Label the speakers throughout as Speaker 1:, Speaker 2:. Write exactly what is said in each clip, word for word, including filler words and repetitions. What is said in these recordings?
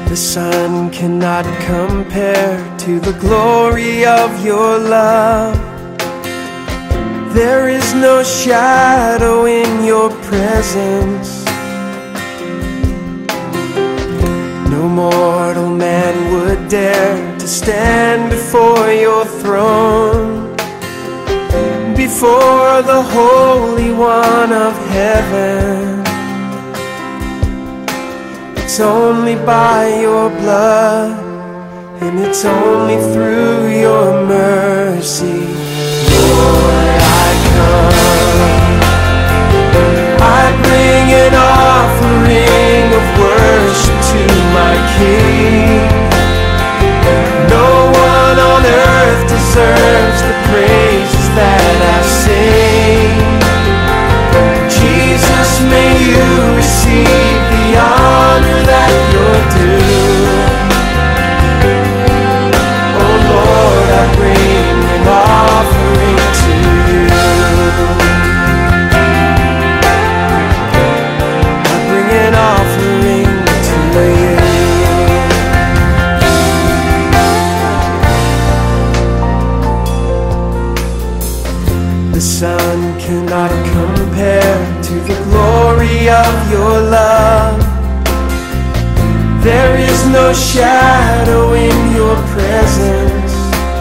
Speaker 1: The sun cannot compare to the glory of your love. There is no shadow in your presence. No mortal man would dare to stand before your throne, before the Holy One of heaven. It's only by your blood, and it's only through your mercy. Lord, I come. I bring an offering of worship to my King. No one on earth deserves the praises that I sing. Jesus, may you receive the honor that you're due. Oh Lord, I bring an offering to you. I bring an offering to you. The sun cannot compare to the glory of your love. There is no shadow in your presence.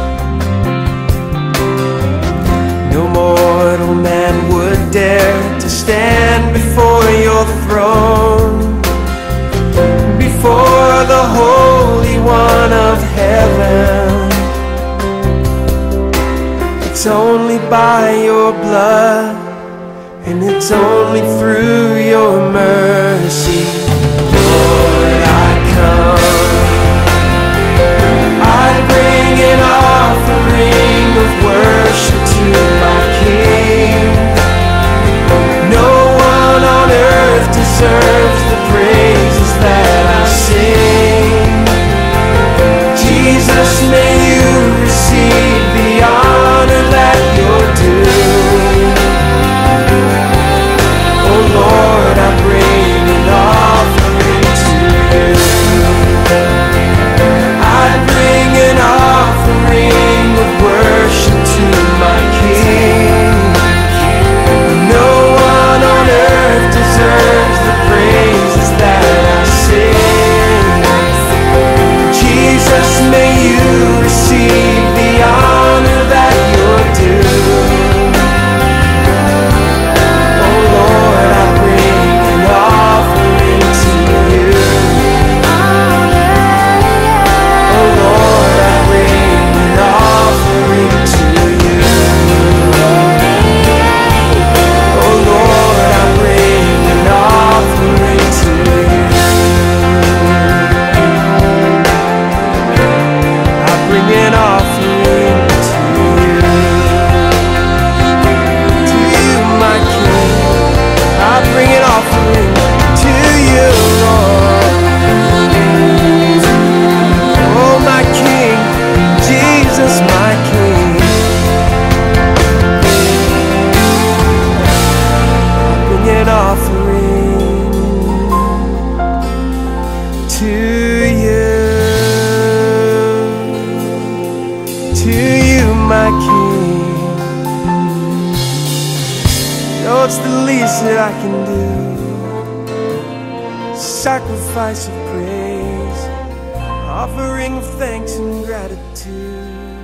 Speaker 1: No mortal man would dare to stand before your throne, before the Holy One of heaven. It's only by your blood, and it's only through your mercy. Lord, I come. I bring an offering of worship to my King. No one on earth deserves the praises that I sing. Jesus, may you receive the honor that you're due. Oh Lord, I bring an offering to you. I bring an offering of worship to my King. No one on earth deserves the praises that I sing. Jesus, may you receive the honor that you're due. Oh Lord, I bring an offering to you. Oh Lord, I bring an offering to you. Oh Lord, I bring an offering to you. I bring an offering to you. To you, my King. I bring an offering to you, Lord. Oh, my King, Jesus, my King. I bring an offering to you. To you, my King. Oh, it's the least that I can do. Sacrifice of praise, offering of thanks and gratitude.